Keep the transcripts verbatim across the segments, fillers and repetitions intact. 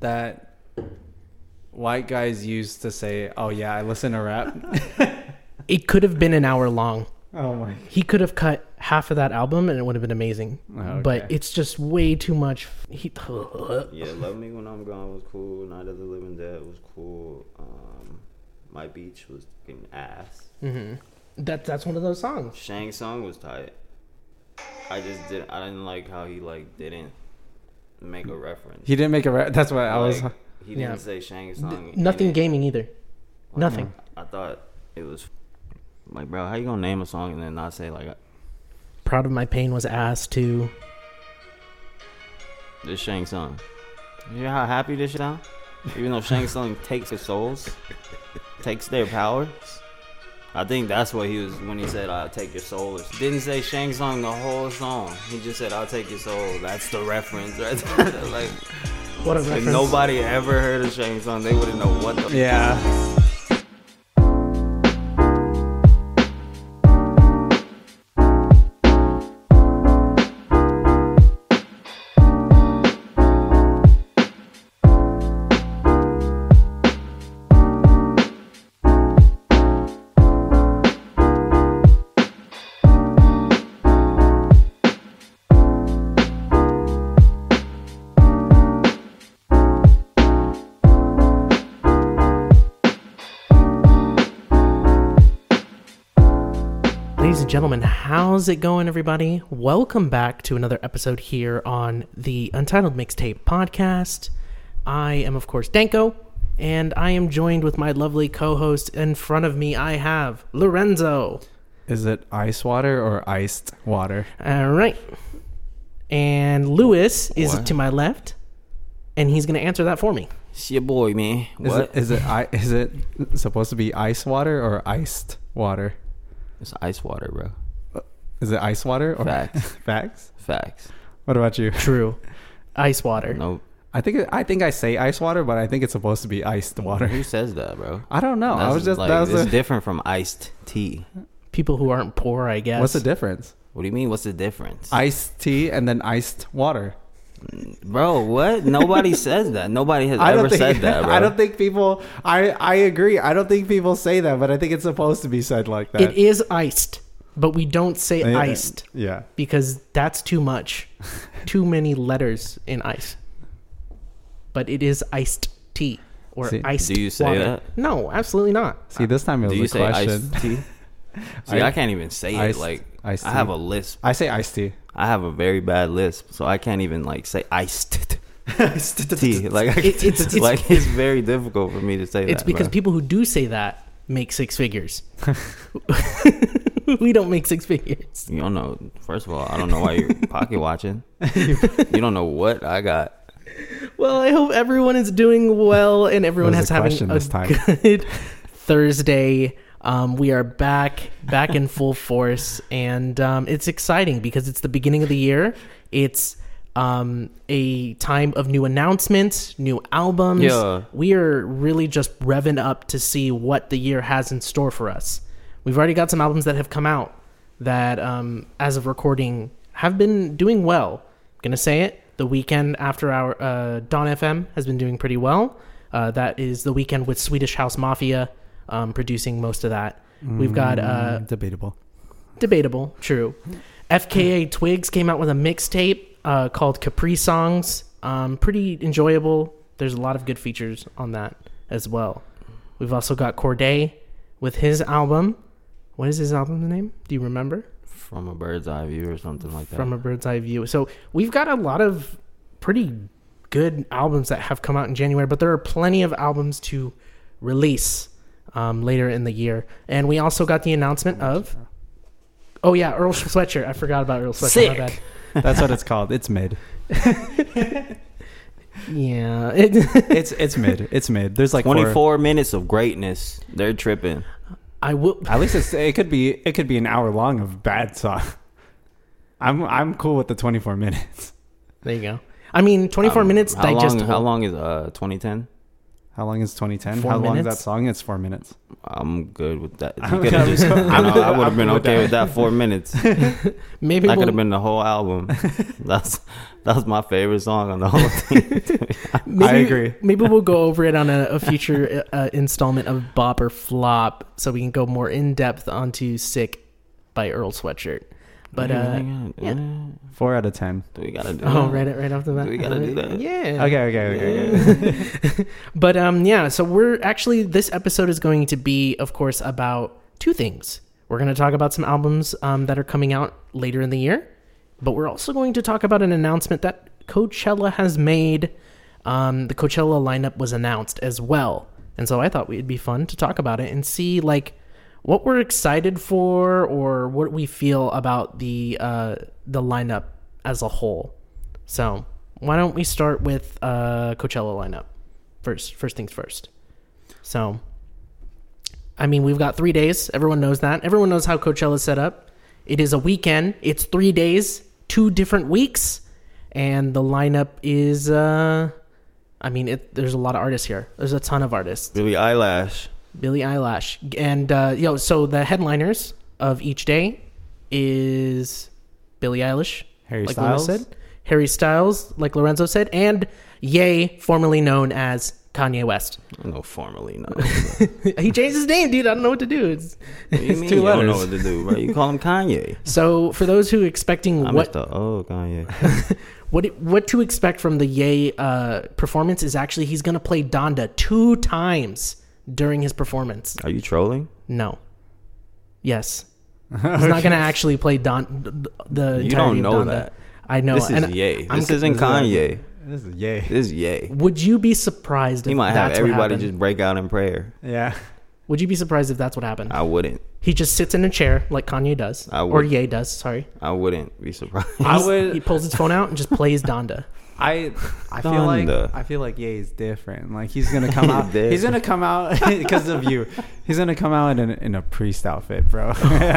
that white guys used to say, "Oh yeah, I listen to rap"? It could have been an hour long. Oh my! He could have cut half of that album and it would have been amazing. Oh, okay. But it's just way too much. He, Yeah, Love Me When I'm Gone was cool. Night of the Living Dead was cool. Um, My Beach was fucking ass. Mm-hmm. That that's one of those songs. Shang Tsung was tight. I just didn't. I didn't like how he like didn't make a reference. He didn't make a. Re- that's what I was. Like, he didn't Yeah. say Shang Tsung. D- nothing in it. gaming either. Like, Nothing. I thought it was like, bro, how you gonna name a song and then not say like Proud of My Pain was ass too. this Shang Tsung? You hear how happy this sound? Even though Shang Tsung takes his souls, takes their powers. I think that's what he was when he said, "I'll take your soul." Didn't say Shang Tsung the whole song. He just said, "I'll take your soul." That's the reference, right there. Like, What a if reference. nobody ever heard of Shang Tsung, they wouldn't know what the. Yeah. Ladies and gentlemen, how's it going, everybody? Welcome back to another episode here on the Untitled Mixtape Podcast. I am, of course, Danko, and I am joined with my lovely co-host. In front of me, I have Lorenzo. Is it ice water or iced water? All right. And Lewis is What? to my left, and he's going to answer that for me. It's your boy, man. Is What? it is it I, is it supposed to be ice water or iced water? It's ice water, bro. Is it ice water or Facts. facts? Facts. What about you? True. Ice water. No, I think it, I think I say ice water, but I think it's supposed to be iced water. who says that, bro? I don't know. I That's was just like, that was it's a, different from iced tea. People who aren't poor, I guess. what's the difference? What do you mean? What's the difference, Iced tea and then iced water. bro? What? Nobody says that. Nobody has I ever don't think said that, bro. I don't think people. I I agree. I don't think people say that, but I think it's supposed to be said like that. It is iced, but we don't say Yeah. iced Yeah. because that's too much. Too many letters in ice. But it is iced tea or See, iced do you say water. that? No, absolutely not. See, this time it Do you was a say question. iced tea? See, I- I, can't even say iced- it. Like, iced I have tea. a lisp. I say iced tea. I have a very bad lisp, so I can't even like say iced tea. Like, I, It- it's- it's- like it's very difficult for me to say that. It's because bro. people who do say that make six figures. We don't make six figures. You don't know. First of all, I don't know why you're pocket watching. You don't know what I got. Well, I hope everyone is doing well and everyone That has was a having question a this time. good Thursday. Um, we are back, back in full force, and um, it's exciting because it's the beginning of the year. It's um, a time of new announcements, new albums. Yeah. We are really just revving up to see what the year has in store for us. We've already got some albums that have come out that, um, as of recording, have been doing well. I'm gonna say it. The Weekend after our uh, Dawn F M has been doing pretty well. Uh, that is The Weekend with Swedish House Mafia um, producing most of that. We've got uh, Mm, debatable. debatable, true. F K A Twigs came out with a mixtape uh, called Capri Songs. Um, pretty enjoyable. There's a lot of good features on that as well. We've also got Corday with his album. What is his album's name? Do you remember? From a bird's eye view or something like that. From a Bird's Eye View. So we've got a lot of pretty good albums that have come out in January, but there are plenty of albums to release um, later in the year. And we also got the announcement of... Oh, yeah, Earl Sweatshirt. I forgot about Earl Sweatshirt. Sick. My bad. That's what it's called. It's mid. Yeah. It, It's it's mid. It's mid. There's like twenty-four four, minutes of greatness. They're tripping. I will... At least it's it could be it could be an hour long of bad song. I'm I'm cool with the twenty-four minutes. There you go. I mean, twenty-four Um, minutes how long, digestible. how long is uh twenty ten? How long is twenty ten? Four How long is that minutes? song? It's four minutes. I'm good with that. You I'm could have good. just, I, know, I would have I'm been good with okay that. with that four minutes. Maybe That could we'll, have been the whole album. That's that was my favorite song on the whole thing. maybe, I agree. Maybe we'll go over it on a, a future uh, installment of Bop or Flop, so we can go more in depth onto "Sick" by Earl Sweatshirt. But uh, yeah. Four out of ten. Do we gotta do oh, that? right, right off the bat, Do we gotta do that? Yeah. Okay, okay, okay. okay. But um, yeah. So we're actually this episode is going to be, of course, about two things. We're going to talk about some albums um, that are coming out later in the year, but we're also going to talk about an announcement that Coachella has made. Um, the Coachella lineup was announced as well, and so I thought it'd be fun to talk about it and see like what we're excited for or what we feel about the uh, the lineup as a whole. So why don't we start with uh, Coachella lineup first? First things first. So, I mean, we've got three days. Everyone knows that. Everyone knows how Coachella's set up. It is a weekend. It's three days, two different weeks, and the lineup is. Uh, I mean, it, there's a lot of artists here. There's a ton of artists. Billie Eilish. Billie Eilish. And, uh, yo, so the headliners of each day is Billie Eilish. Harry like Styles. Lorenzo said. Harry Styles, like Lorenzo said. And Ye, formerly known as Kanye West. No, formally, no. He changed his name, dude. I don't know what to do. It's, What do you mean two you don't know letters. what to do, bro? You call him Kanye. so for those who are expecting I'm what Mister Oh, Kanye. what it- what to expect from the Ye uh, performance is actually he's going to play Donda two times during his performance. Are you trolling? No. Yes. He's not going to actually play Don the You entirety don't of know Donda. that. I know. This is and Ye. I'm This con- isn't this is like- Kanye. This is yay. This is Ye. Would you be surprised if He might have that's what everybody happened? just break out in prayer. Yeah. Would you be surprised if that's what happened? I wouldn't. He just sits in a chair like Kanye does, I or would. Ye does. Sorry, I wouldn't be surprised. I He's- would- He pulls his phone out and just plays Donda. I I feel like Donda. I feel like Ye is different. Like he's gonna come out. Different. He's gonna come out because of you. He's gonna come out in in a priest outfit, bro.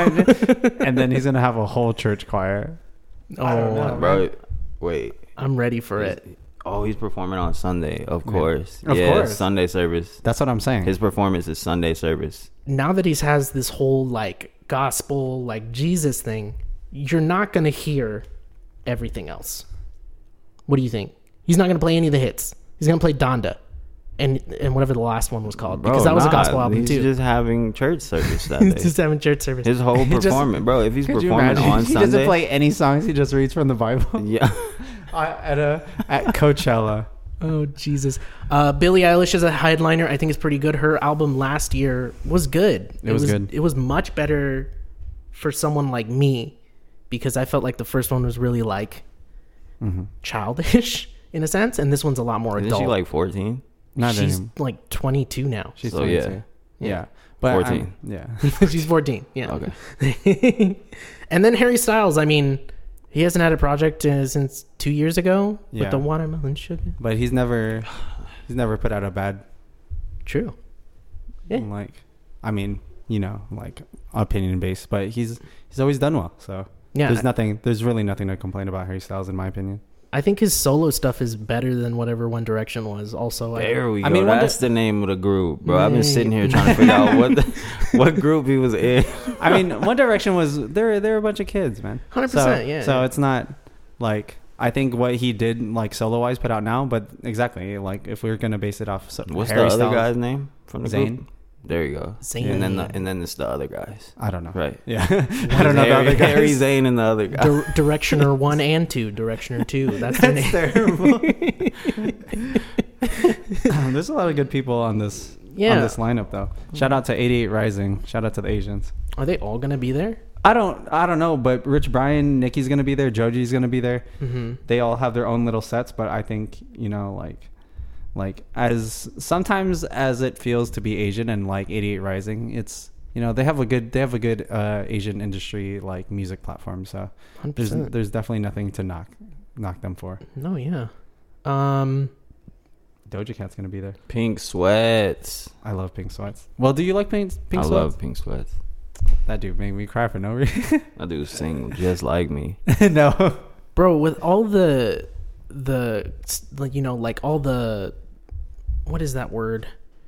And then he's gonna have a whole church choir. Oh, I don't know. Bro, wait. I'm ready for it. Oh, he's performing on Sunday, of course. Of yeah, course. Sunday service. That's what I'm saying. His performance is Sunday service. Now that he has this whole like gospel, like Jesus thing, you're not gonna hear everything else. What do you think? He's not gonna play any of the hits. He's gonna play Donda, and and whatever the last one was called, because Bro, that was nah, a gospel album he's too. just having church service that He's day. just having church service. His whole He just- performance, bro. If he's Could you performing imagine? on He Sunday, doesn't play any songs. He just reads from the Bible. yeah, Uh, at a at Coachella. Oh Jesus! Uh, Billie Eilish is a headliner. I think it's pretty good. Her album last year was good. It was good. It was much better for someone like me because I felt like the first one was really like Mm-hmm. childish in a sense, and this one's a lot more isn't adult. she like fourteen? Not She's anymore. like twenty-two now. She's So, twenty-two. yeah. yeah, Yeah. but fourteen. I'm- yeah. She's fourteen. Yeah. Okay. And then Harry Styles. I mean, he hasn't had a project uh, since two years ago Yeah. with the watermelon sugar. But he's never he's never put out a bad True. Yeah. like I mean, you know, like opinion based, but he's he's always done well. So Yeah. there's nothing there's really nothing to complain about Harry Styles in my opinion. I think his solo stuff is better than whatever One Direction was. Also, I, There we I go. mean, one That's di- the name of the group, bro. I've been Right. sitting here trying to figure out what the, what group he was in. I mean, One Direction was they're they're a bunch of kids, man. one hundred So, percent. Yeah. So it's not like I think what he did like solo wise put out now, but exactly like if we were gonna base it off so, What's Harry the other Styles, guy's name from the Zayn. group? There you go. Zayn. And then the, and then it's the other guys. I don't know. Right. Yeah, I don't know the Harry, other guys. Harry Zayn and the other guy. Dir- Directioner one and two. Directioner two. That's their name. Terrible. There's a lot of good people on this Yeah. on this lineup though. Shout out to eighty-eight Rising. Shout out to the Asians. Are they all gonna be there? I don't I don't know, but Rich Brian, Nicki's gonna be there, Joji's gonna be there. Mm-hmm. They all have their own little sets, but I think, you know, like like as sometimes as it feels to be Asian and like eighty-eight Rising, it's you know, they have a good they have a good uh Asian industry like music platform, so one hundred there's percent. there's definitely nothing to knock knock them for. No, yeah. Um, Doja Cat's gonna be there. Pink sweats. I love Pink Sweats. Well, do you like Pink Pink I Sweats? love pink sweats. That dude made me cry for no reason. I do sing just like me. No. bro, with all the the like, you know, like all the what is that word?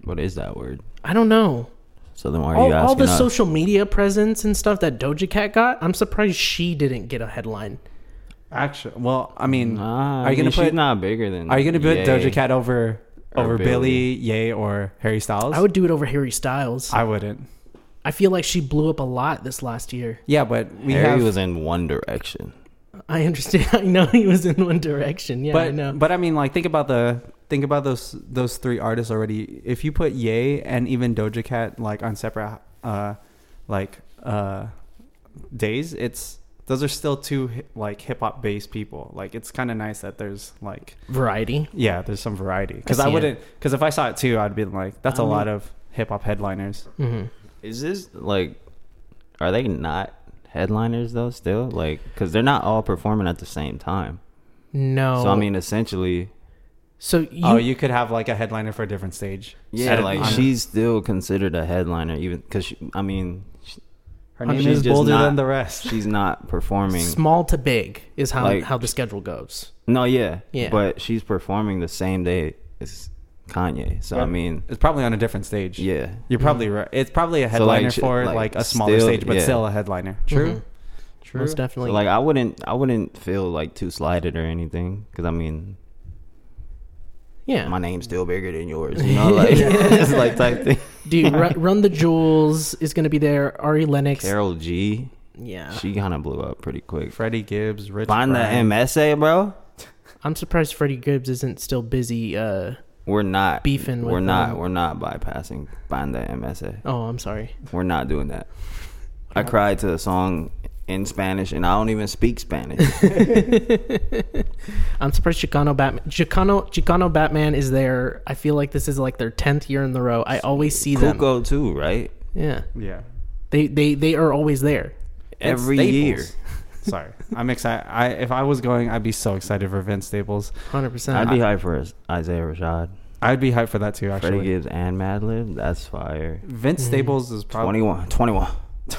What is that word? I don't know. So then why are All, you asking all the us? social media presence and stuff that Doja Cat got, I'm surprised she didn't get a headline. Actually, well, I mean, Nah, are you I gonna mean, she's put not bigger than? are you gonna put Ye Doja Cat over or over Billie. Billy, Ye, or Harry Styles? I would do it over Harry Styles. I, I wouldn't. feel like she blew up a lot this last year. Yeah, but we Harry have. was in One Direction. I understand. I know he was in One Direction. Yeah, but I know. but I mean, like, think about the think about those those three artists already. If you put Ye and even Doja Cat like on separate uh like uh days, it's those are still two hi- like hip hop based people. Like, it's kind of nice that there's like Variety. yeah, there's some variety. Because I I, see it. wouldn't because if I saw it too, I'd be like, that's I a mean- lot of hip hop headliners. hmm Is this like? Are they not headliners though? Still, like, because they're not all performing at the same time. No. So I mean, essentially, so you, Oh, you could have like a headliner for a different stage. yeah, At a- like on- she's still considered a headliner, even because I mean, she, her name she's is just bolder not- than the rest. she's not performing. small to big is how Like- how the schedule goes. No, yeah, Yeah. but she's performing the same day as Kanye. So I Right. mean, It's probably on a different stage. yeah, You're probably right. It's probably a So, like, headliner sh- for like, like a smaller still- stage, but yeah. still a headliner. True. Mhm. True. Most definitely. So, like I wouldn't, I wouldn't feel like too slighted or anything, because I mean, yeah. my name's still bigger than yours, you know, like it's like type thing. Dude, Run, Run the Jewels is going to be there. Ari Lennox. Carol G, Yeah. she kind of blew up pretty quick. Freddie Gibbs, Rich Find the Brian. M S A, bro. I'm surprised Freddie Gibbs isn't still busy. Uh, We're not Beefing with We're not. them. We're not bypassing Find the M S A. oh, I'm sorry. We're not doing that. I cried to a song in Spanish, and I don't even speak Spanish. I'm surprised Chicano Batman. Chicano Chicano Batman is there. I feel like this is like their tenth year in the row. I always see them. Cuco too, right? Yeah, Yeah. they they they are always there. Every Staples. year. Sorry, I'm excited. I if I was going, I'd be so excited for Vince Staples. Hundred percent. I'd be hyped for Isaiah Rashad, I'd be hyped for that too. Freddie Actually, Gibbs, and Madlib. That's fire. Vince Mhm. Staples is probably. twenty-one. twenty-one.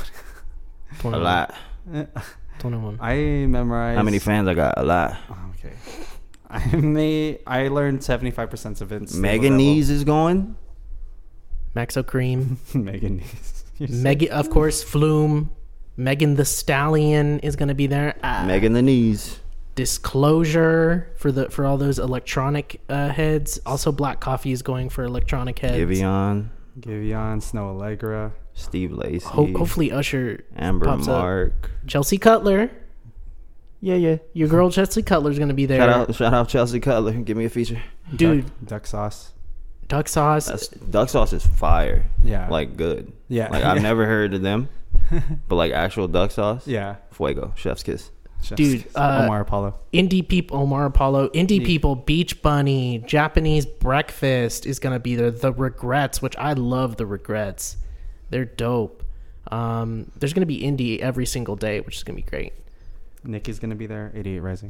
A lot. Twenty-one. I memorized. How many fans I got? A lot. Oh, okay. I may. I learned seventy-five percent of Vince. Staples Megan album. Nees is going. Maxo Cream. Megan Nees. You're so- Megan, of course, Flume. Megan the Stallion is going to be there. Ah, Megan the Knees. Disclosure for the for all those electronic uh, heads. Also, Black Coffee is going for electronic heads. Giveon. Giveon, Snow Allegra. Steve Lacy. Ho- hopefully, Usher. Amber pops up. Mark. Chelsea Cutler. Yeah, yeah. Your girl Chelsea Cutler is going to be there. Shout out, shout out Chelsea Cutler. Give me a feature. Dude. Duck, duck sauce. Duck Sauce. That's, duck sauce is fire. Yeah. Like good. Yeah. Like I've never heard of them, but like actual duck sauce. Yeah. Fuego. Chef's kiss. Dude, uh, Omar Apollo. Indie people, Omar Apollo, indie Yeah. people, Beach Bunny, Japanese Breakfast is gonna be there. The Regrets, which I love the Regrets, they're dope. Um, there's gonna be indie every single day, which is gonna be great. Nicki's gonna be there. eighty-eight Rising.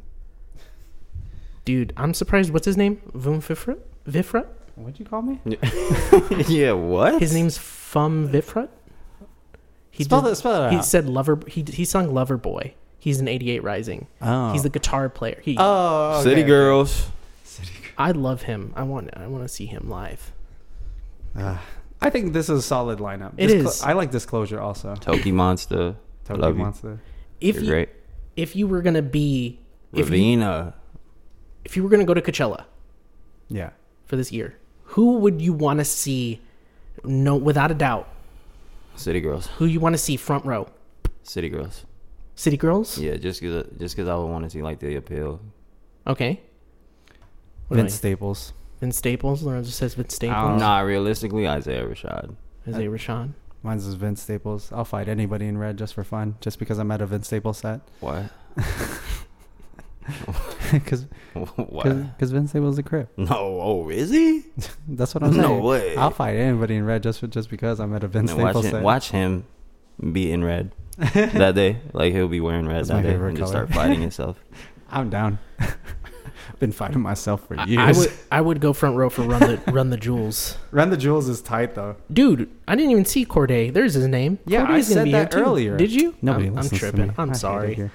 Dude, I'm surprised. What's his name? Vum Vifrut? Vifrut? What'd you call me? Yeah, what? His name's Fum Vifrut. He spell did- that. Spell it He out. said Lover. He he sung Lover Boy. He's an eighty-eight Rising. Oh. He's the guitar player. He. Oh. Okay. City Girls. I love him. I want. I want to see him live. Uh, I think this is a solid lineup. It Disclo- is. I like Disclosure also. Toki Monster. Toki love you. Monster. If You're you great. if you were gonna be if you, Ravina. if you were gonna go to Coachella Yeah. for this year, who would you want to see? No, without a doubt, City Girls. who you want to see front row? City Girls. City Girls. Yeah, just cause just cause I would want to see like the appeal. Okay. What Vince Vince, Staples. Vince Staples. Lorenzo says Vince Oh. Staples. Nah, realistically, Isaiah Rashad. Isaiah Rashad. Mine's is Vince Staples. I'll fight anybody in red just for fun, just because I'm at a Vince Staples set. What? Because What? because Vince Staples is a crip. No. Oh, is he? That's what I'm saying. No way. I'll fight anybody in red just for, just because I'm at a Vince And watch Staples him, set. watch him be in red that day. Like he'll be wearing red That's that my day favorite and just color. start fighting himself. I'm down. Been fighting myself for I, years. I would I would go front row for Run the Run the Jewels. Run the Jewels is tight though. Dude, I didn't even see Corday. There's his name. Yeah, Corday's I gonna said be that here too. earlier. Did you? Nobody I'm, I'm listens to tripping. me. I'm I hate it sorry. here.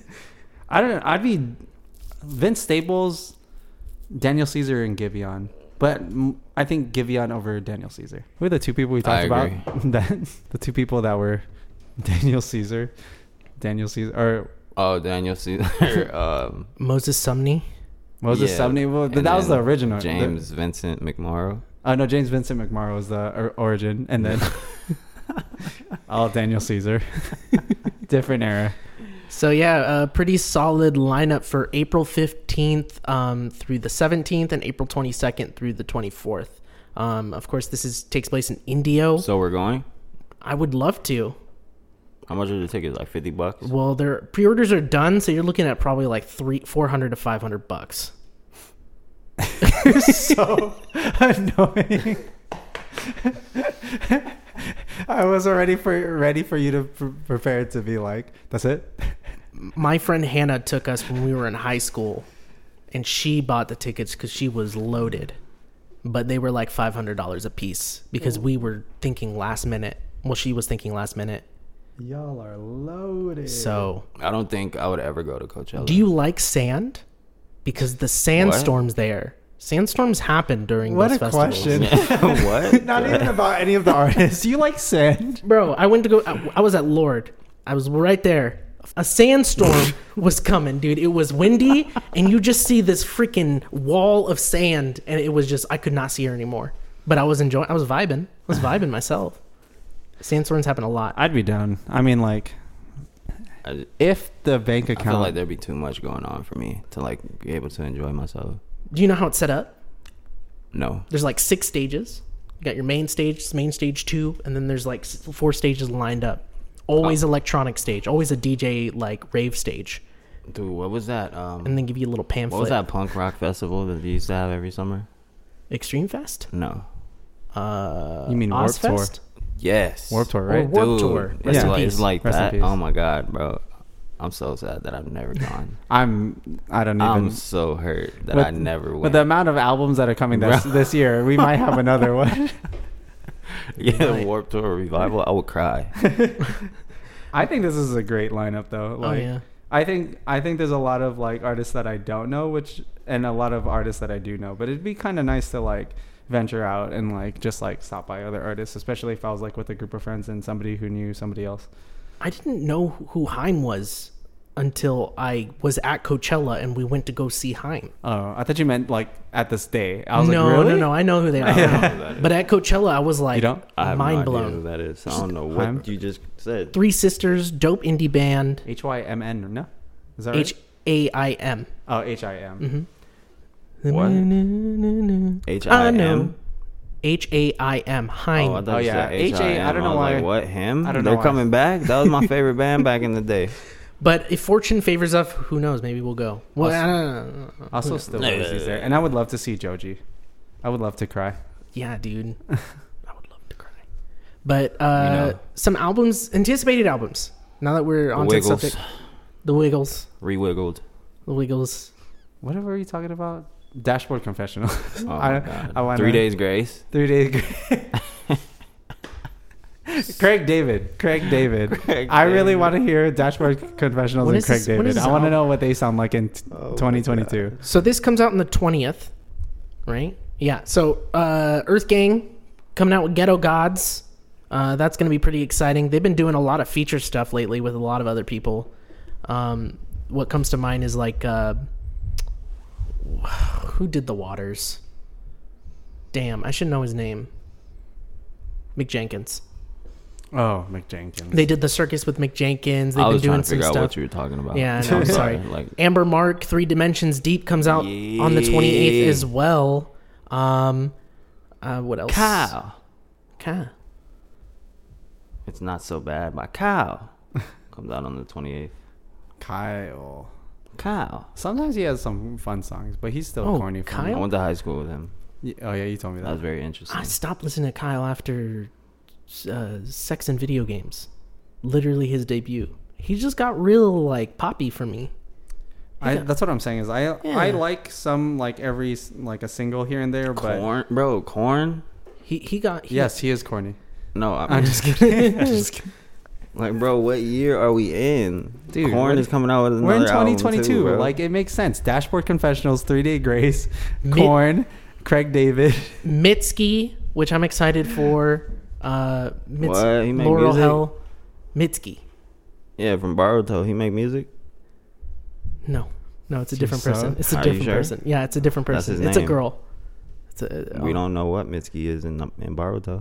I don't know. I'd be Vince Staples, Daniel Caesar, and Giveon. But mm, I think Giveon over Daniel Caesar. Who are the two people we talked I about? agree. that the two people that were Daniel Caesar, Daniel Caesar, or Oh, Daniel Caesar. um, Moses Sumney. Moses yeah, Sumney. Well, and that was the then original. James Vincent McMorrow. Oh no, James Vincent McMorrow was the or- origin, and then oh Daniel Caesar, different era. So yeah, a pretty solid lineup for April fifteenth um, through the seventeenth, and April twenty-second through the twenty-fourth. Um, of course, this is takes place in Indio. So we're going. I would love to. How much are the tickets? Like fifty bucks. Well, their pre-orders are done, so you're looking at probably like three, four hundred to five hundred bucks. So annoying. I was already for ready for you to pr- prepare to be like, that's it. My friend Hannah took us when we were in high school, and she bought the tickets because she was loaded, but they were like five hundred dollars a piece because we were thinking last minute. Well, she was thinking last minute. Y'all are loaded. So, I don't think I would ever go to Coachella. do you like sand? Because the sandstorms there. Sandstorms happen during What those a festivals. question. What? Not even about any of the artists. You like sand? Bro, I went to go. I, I was at Lord. I was right there. A sandstorm was coming, dude. It was windy, and you just see this freaking wall of sand, and it was just I could not see her anymore. But I was enjoying. I was vibing. I was vibing myself. Sandstorms happen a lot. I'd be down. I mean, like, I, if the bank I account. feel like there'd be too much going on for me to like be able to enjoy myself. Do you know how it's set up? No. There's like six stages. You got your main stage, main stage two, and then there's like s- four stages lined up. Always electronic stage. Always a D J like rave stage, Dude, what was that? Um, and then give you a little pamphlet. what was that punk rock festival that they used to have every summer? Extreme Fest? No. Uh, You mean Warped Tour? Ozfest? Yes. Warped Tour, Or right? Warped Dude, Tour. It's Rest in like, peace. it's like Rest in that. peace. Oh my god, bro. I'm so sad that I've never gone. I'm. I don't even. I'm so hurt that With- I never went. With the amount of albums that are coming this, Bro. this year, we might have another one. yeah, the Right. Warped Tour revival, I would cry. I think this is a great lineup, though. Oh Like, yeah. I think I think there's a lot of like artists that I don't know, which and a lot of artists that I do know. But it'd be kind of nice to like venture out and like just like stop by other artists, especially if I was like with a group of friends and somebody who knew somebody else. I didn't know who Haim was until I was at Coachella and we went to go see Haim. Oh, I thought you meant like at this day. I was no, like, really? no, no. I know who they are. Yeah. But at Coachella, I was like You don't? I have mind no blown. idea who that is. I don't know what I'm- you just said. Three Sisters, dope indie band. H Y M N, no? Is that right? H A I M. oh, H I M. Mm-hmm. What? H I I know. M. H A I M. Haim. Oh, I thought Oh, you yeah. said H A, H I M. I don't know was why- Like, what, him? I don't know They're why. coming back? That was my favorite band back in the day. But if fortune favors us, who knows? Maybe we'll go. Well, I don't know. Also, still No. Lizzy's there, and I would love to see Joji. I would love to cry. Yeah, dude. I would love to cry. But uh, You know. some albums, anticipated albums. Now that we're The on to the Wiggles. subject, the Wiggles, Re-wiggled. the Wiggles. Whatever are you talking about? Dashboard Confessional. Oh, I- my God. I wanna- Three Days Grace. Three days. Craig David. Craig David. Craig I really David. want to hear Dashboard Confessionals When and is Craig this- when is David. this I want to out? know what they sound like in t- Oh my twenty twenty-two. So this comes out on the twentieth, right? Yeah. So uh, Earth Gang coming out with Ghetto Gods. Uh, that's going to be pretty exciting. They've been doing a lot of feature stuff lately with a lot of other people. Um, what comes to mind is like, uh, who did The Waters? Damn, I should know his name. Mick Jenkins. Oh, Mick Jenkins. They did the circus with Mick Jenkins. They've I been was trying doing to some figure out stuff. what you were talking about. Yeah, I know, I'm sorry. Like, Amber Mark, Three Dimensions Deep comes out on the twenty-eighth as well. Um, uh, what else? Cow. Cow. It's not so bad. My cow comes out on the twenty-eighth. Kyle. Cow. Sometimes he has some fun songs, but he's still Oh, corny for Kyle? I me. went to high school with him. Y- Oh, yeah, you told me That was that. very interesting. I stopped listening to Kyle after uh, Sex and Video Games. Literally his debut. He just got real like poppy for me. I, that's what I'm saying is I I Yeah. like some like every s- like a single here and there, but Corn, bro, corn. He he got he, yes, he is corny. No, I I'm just kidding. I'm just kidding. like, bro, what year are we in? Dude, Corn what- is coming out with another We're in album twenty twenty-two. too, bro. Like it makes sense. Dashboard Confessionals, Three Day Grace, Mid- Corn, Craig David. Mitski, which I'm excited for. Uh, Mits- What? He make Laurel music? Hell. Mitski. Yeah, from Boruto. He make music. No, no, it's a Think different so? person. It's a Are you different sure? person. Yeah, it's a different That's person. his It's a name. girl. It's a, We oh. don't know what Mitski is in in Boruto.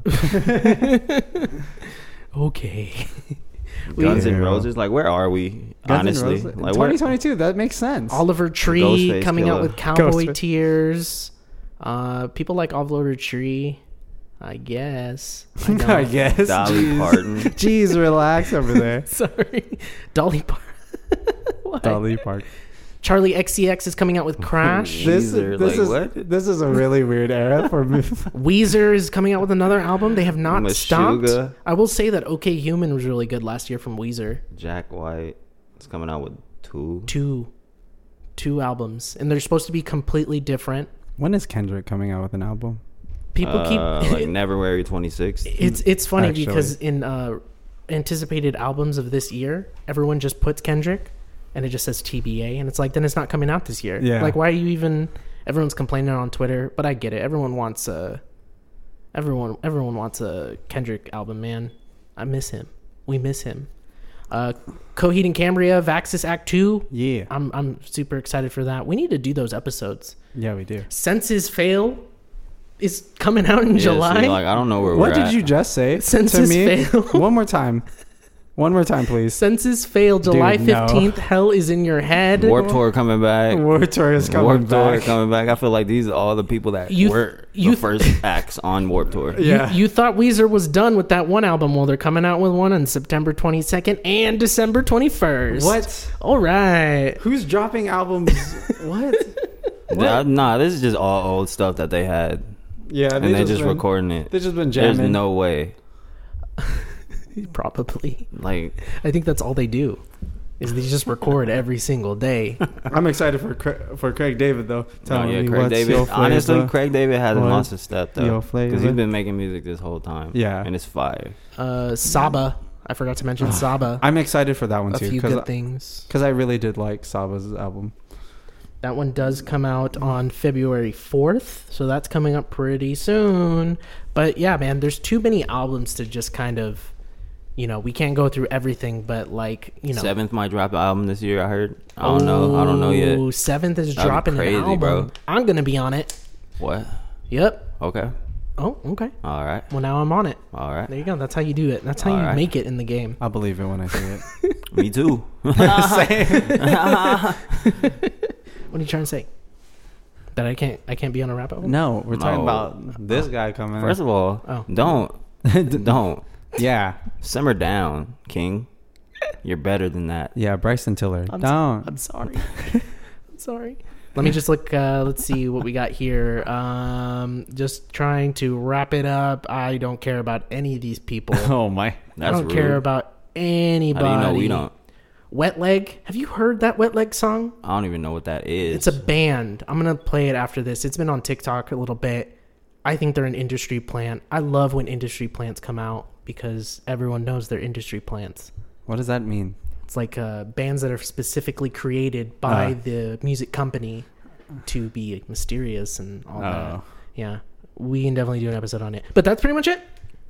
Okay. Guns N' Yeah. Roses. Like, where are we? Guns N' honestly, Roses. like, where, twenty twenty-two. That makes sense. Oliver Tree Ghostface coming out Killah. with Cowboy Ghostface. Tears. Uh, people like Oliver Tree, I guess. I, I don't. guess. Dolly Jeez. Parton. Jeez, relax over there. Sorry, Dolly Parton. Why? Dolly Parton. Charlie X C X is coming out with Crash. This, Weezer, this like, is what? this is a really weird era for me. Weezer is coming out with another album. They have not stopped. Meshuggah. I will say that OK Human was really good last year from Weezer. Jack White is coming out with two. Two, two albums, and they're supposed to be completely different. When is Kendrick coming out with an album? People uh, keep like February twenty-sixth. It's it's funny Actually. because in uh, anticipated albums of this year, everyone just puts Kendrick, and it just says T B A, and it's like then it's not coming out this year. Yeah. Like why are you even? Everyone's complaining on Twitter, but I get it. Everyone wants a, everyone everyone wants a Kendrick album, man. I miss him. We miss him. Uh, Coheed and Cambria, Vaxis Act Two. Yeah. I'm I'm super excited for that. We need to do those episodes. Yeah, we do. Senses Fail is coming out in Yeah, July. see, like, I don't know where What we're did at. you just say to Census me? fail. One more time. One more time, please. Census Fail, July Dude, no. fifteenth. Hell is in your head. Warp Tour coming back. War Tour is coming Warp Tour back. coming back. I feel like these are all the people that You- were you- the first acts on Warp Tour. Yeah. You thought Weezer was done with that one album. Well, they're coming out with one on September twenty-second and December twenty-first. What? All right. Who's dropping albums? What? Nah, nah, this is just all old stuff that they had, Yeah, and they just been, recording it. They've just been There's jamming. no way. Probably. Like, I think that's all they do. Is they just record every single day. I'm excited for Cra- for Craig David though. oh Telling yeah, me Craig what's David. your flavor. Honestly, Craig David hasn't What? lost a step though, Your because flavor. he's been making music this whole time. Yeah. and it's fire. Uh, Saba. I forgot to mention Saba. I'm excited for that one A too few because good things. I really did like Saba's album. That one does come out on February fourth, so that's coming up pretty soon. But yeah, man, there's too many albums to just kind of, you know, we can't go through everything, but like, you know. Seventh might drop an album this year. I heard. I don't know. I don't know yet. Ooh, Seventh is That'd be dropping crazy, an album. bro. I'm gonna be on it. What? Yep. Okay. Oh, okay. All right. Well, now I'm on it. All right. There you go. That's how you do it. That's how All you right. make it in the game. I'll believe it when I see it. Me too. What are you trying to say? That I can't I can't be on a rap album? No, we're talking No. about this guy coming. First of all, Oh. don't, don't yeah, simmer down, King. You're better than that. yeah, Bryson Tiller. I'm, Don't. I'm sorry. I'm sorry. Let me just look. Uh, let's see what we got here. Um, just trying to wrap it up. I don't care about any of these people. Oh my. I That's don't rude. care about anybody. How do you know we don't? Wet Leg. Have you heard that Wet Leg song? I don't even know what that is. It's a band. I'm gonna play it after this. It's been on TikTok a little bit. I think they're an industry plant. I love when industry plants come out because everyone knows they're industry plants. What does that mean? It's like uh, bands that are specifically created by Uh. the music company to be mysterious and all that. Oh. Yeah, we can definitely do an episode on it. But that's pretty much it.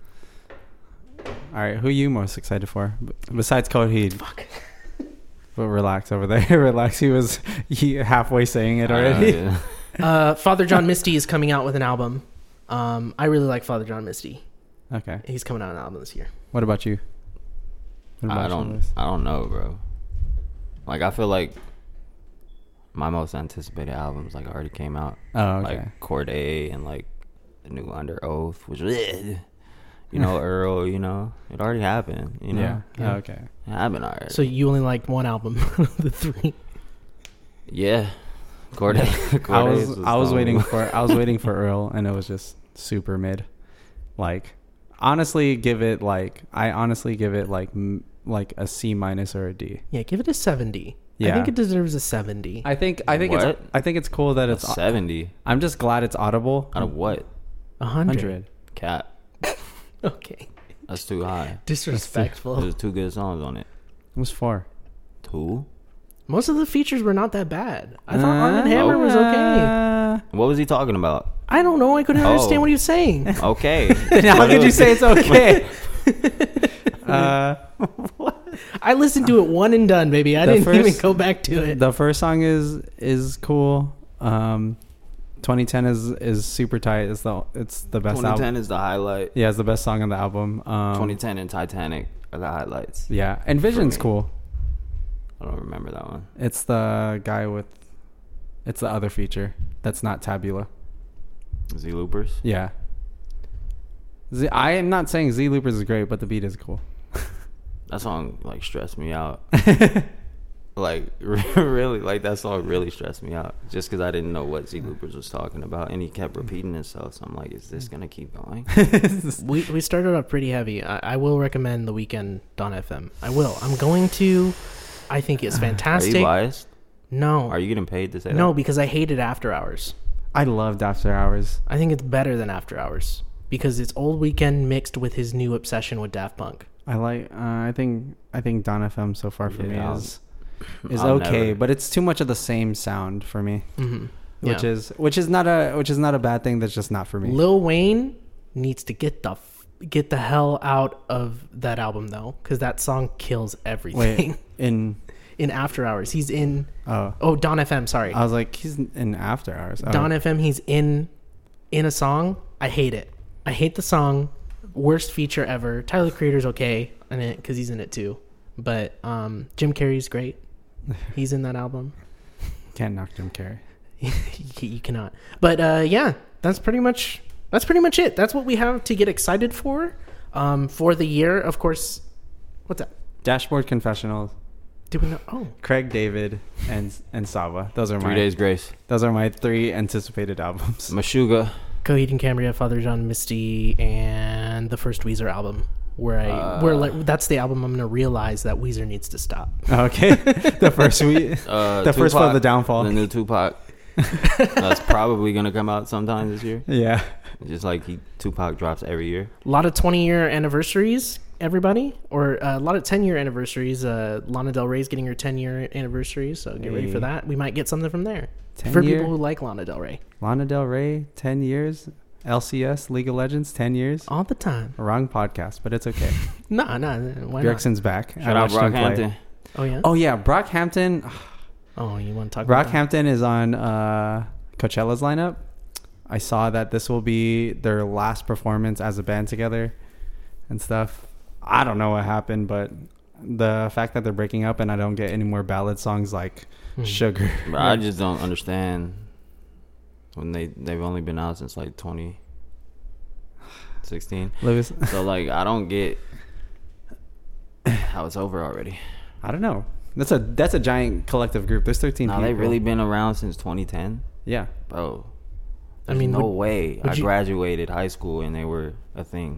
All right, who are you most excited for B- besides Coheed? Fuck. But relax over there. Relax. He was he halfway saying it I know, already. yeah. Uh, Father John Misty is coming out with an album. Um, I really like Father John Misty. Okay. He's coming out with an album this year. What about you? What I about don't. yours? I don't know, bro. Like, I feel like my most anticipated albums like already came out. Oh, okay. Like Corday and like the new Under Oath, which was, you know, Earl. You know, it already happened. You know, yeah. Yeah. Oh, okay. it happened already. So you only like one album, the three. yeah, Corday. I Corday's was I was the waiting one. for I was waiting for Earl, and it was just super mid. Like, honestly, give it like I honestly give it like m- like a C minus or a D. Yeah, give it a seventy. I Yeah. think it deserves a seventy. I think I think What? it's I think it's cool that A it's. seventy I'm just glad it's audible. out of what? A hundred. Hundred. Cat. Okay. That's too high. Disrespectful. There's two good songs on it. It was four. Two. Most of the features were not that bad. I thought Armand Hammer was okay. Uh, What was he talking about? I don't know. I couldn't Oh. understand what he was saying. Okay. How What could you was- say it's okay? uh, I listened to it one and done, baby. I The didn't even first- go back to it. the first song is is cool. Um, twenty ten is is super tight. It's the it's the best twenty ten album. is the highlight. Yeah, it's the best song on the album. Um, twenty ten and Titanic are the highlights. Yeah, and Vision's me. cool. I don't remember that one. It's the guy with. It's the other feature that's not Tabula. Z Loopers. Yeah. Z, I am not saying Z Loopers is great, but the beat is cool. That song like stressed me out. Like really, like that song really stressed me out. Just because I didn't know what Z Loopers was talking about, and he kept repeating himself. So I'm like, is this gonna keep going? We we started off pretty heavy. I, I will recommend The Weeknd Dawn F M. I will. I'm going to. I think it's Are fantastic. you biased? No. Are you getting paid to say No, that? because I hated After Hours. I loved After Hours. I think it's better than After Hours because it's Old Weekend mixed with his new obsession with Daft Punk. I like. Uh, I think. I think Dawn F M so far for me Yeah, I'll- is is I'll okay, never- but it's too much of the same sound for me, Mm-hmm. which is which is not a which is not a bad thing. That's just not for me. Lil Wayne needs to get the f- get the hell out of that album though, because that song kills everything. Wait, in In After Hours, he's in. oh, Oh, Dawn F M. Sorry, I was like, he's in After Hours. Oh. Dawn F M. He's in in a song. I hate it. I hate the song. Worst feature ever. Tyler Creator's okay in it because he's in it too. But um, Jim Carrey's great. He's in that album. Can't knock Jim Carrey. You cannot. But uh, yeah, that's pretty much that's pretty much it. That's what we have to get excited for. Um, for the year, of course. What's that? Dashboard Confessionals, Do we know? Oh, Craig David, and and Sava. Those are Three my Days Grace. those are my three anticipated albums. Meshuggah. Coheed and Cambria, Father John Misty, and the first Weezer album. Where I Uh, where like that's the album I'm gonna realize that Weezer needs to stop. Okay, the first we Uh, the first one of the Tupac, downfall. The new Tupac. That's probably gonna come out sometime this year. Yeah, Just like he Tupac drops every year. A lot of twenty year anniversaries, everybody, or uh, a lot of ten year anniversaries. Uh, Lana Del Rey's getting her ten year anniversary, so get ready for Hey. that. We might get something from there ten for year people who like Lana Del Rey Lana Del Rey, ten years. L C S, League of Legends, ten years. all the time. Wrong podcast, but it's okay. Nah, nah, why not? Bjergsen's back. Shout out watched him play. Brockhampton. Oh yeah. Oh yeah, Brockhampton. Oh, you want to talk about that? Brockhampton is on uh, Coachella's lineup. I saw that this will be their last performance as a band together and stuff. I don't know what happened, but the fact that they're breaking up and I don't get any more ballad songs like Hmm. Sugar. But I just don't understand when they they've only been out since like twenty sixteen. Lewis, So like I don't get how it's over already. I don't know. That's a that's a giant collective group. There's thirteen Now people. they really been around since twenty ten, Yeah. bro. I There's mean, no would- way would I you- graduated high school and they were a thing.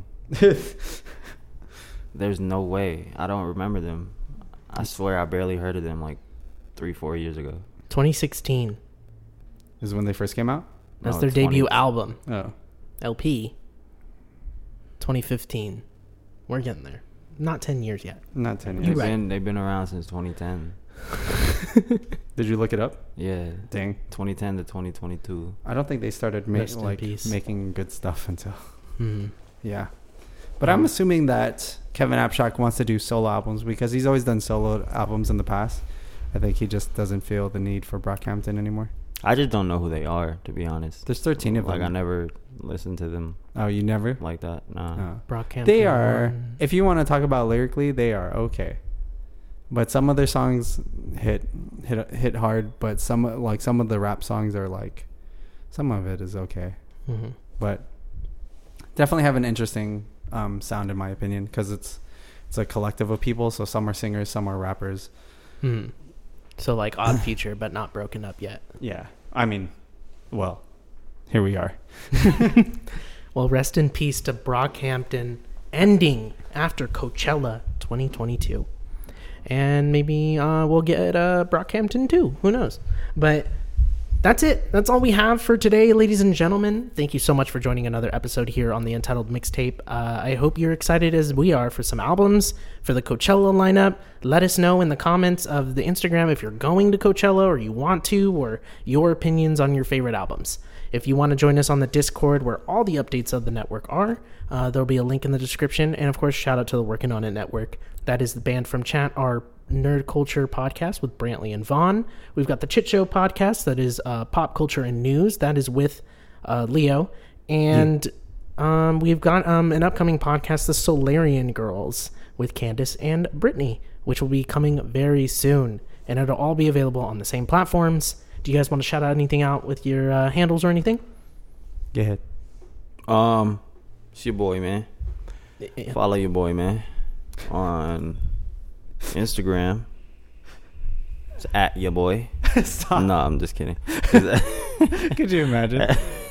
There's no way. I don't remember them. I swear I barely heard of them like three, four years ago. twenty sixteen. Is when they first came out. That's No, their twenty debut album, Oh. L P. twenty fifteen. We're getting there. Not ten years yet. Not ten They've years. right. been they've been around since twenty ten. Did you look it up? Yeah, Dang. twenty ten to twenty twenty-two. I don't think they started ma- Rest in like peace. making good stuff until Hmm. yeah. But I'm assuming that Kevin Abshock wants to do solo albums because he's always done solo albums in the past. I think he just doesn't feel the need for Brockhampton anymore. I just don't know who they are, to be honest. There's thirteen of Like I them. never listened to them Oh, you never? like that. Nah. No. Brockhampton. They are. one. If you want to talk about lyrically, they are okay. But some of their songs hit hit hit hard. But some like some of the rap songs are like, some of it is okay. Mhm. But definitely have an interesting um, sound in my opinion because it's it's a collective of people. So some are singers, some are rappers. Hmm. So like Odd Future, but not broken up yet. Yeah, I mean, well, here we are. Well, rest in peace to Brockhampton, ending after Coachella twenty twenty-two. And maybe uh, we'll get uh, Brockhampton too. Who knows? But that's it. That's all we have for today, ladies and gentlemen. Thank you so much for joining another episode here on the Untitled Mixtape. Uh, I hope you're excited as we are for some albums, for the Coachella lineup. Let us know in the comments of the Instagram if you're going to Coachella or you want to, or your opinions on your favorite albums. If you want to join us on the Discord where all the updates of the network are, uh, there'll be a link in the description. And of course, shout out to the Working On It Network. That is the band from chat, our Nerd Culture podcast with Brantley and Vaughn. We've got the Chit Show podcast that is uh, pop culture and news. That is with uh, Leo. And yeah. um, we've got um, an upcoming podcast, the Solarian Girls, with Candace and Brittany, which will be coming very soon. And it'll all be available on the same platforms. Do you guys want to shout out anything out with your uh, handles or anything? Go ahead. Um, it's your boy, man. Yeah. Follow your boy, man, on Instagram. It's at your boy. Stop. No, I'm just kidding. Could you imagine?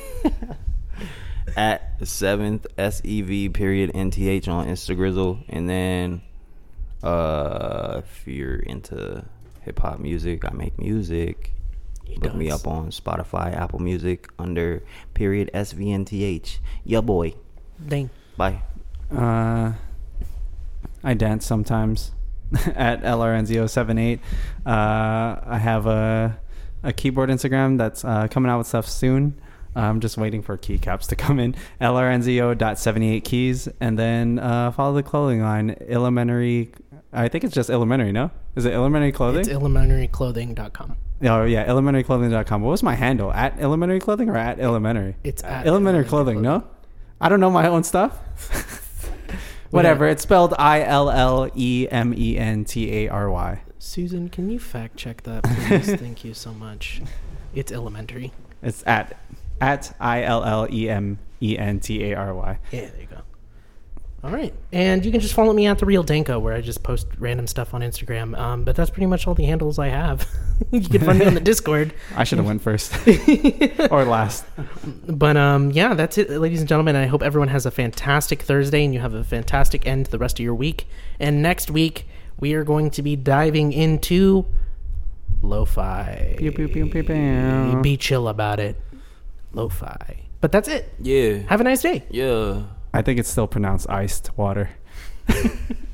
At seventh S E V period N T H on Instagrizzle. And then uh if you're into hip hop music, I make music. He Look does. me up on Spotify, Apple Music under period S V N T H. Your boy. Dang. Bye. Uh, I dance sometimes at L R N Z zero seven eight. Uh, I have a a keyboard Instagram that's uh, coming out with stuff soon. I'm just waiting for keycaps to come in. L R N Z zero dot seventy-eight keys, and then uh, follow the clothing line. Elementary. I think it's just elementary. No, is it elementary clothing? It's elementary clothing dot com. Oh yeah, elementary clothing dot com. What was my handle? At elementary clothing or at elementary? It's at elementary clothing. No, I don't know my own stuff. Whatever. It's spelled I L L E M E N T A R Y. Susan, can you fact check that, please? Thank you so much. It's elementary. It's at at I L L E M E N T A R Y. Yeah, there you go. All right. And you can just follow me at The Real Danko, where I just post random stuff on Instagram. Um, but that's pretty much all the handles I have. You can find me on the Discord. I should have went first. Or last. But um, yeah, that's it, ladies and gentlemen. I hope everyone has a fantastic Thursday and you have a fantastic end to the rest of your week. And next week, we are going to be diving into lo-fi. Pew, pew, pew, pew, pew. Be chill about it. Lo-fi. But that's it. Yeah. Have a nice day. Yeah. I think it's still pronounced iced water.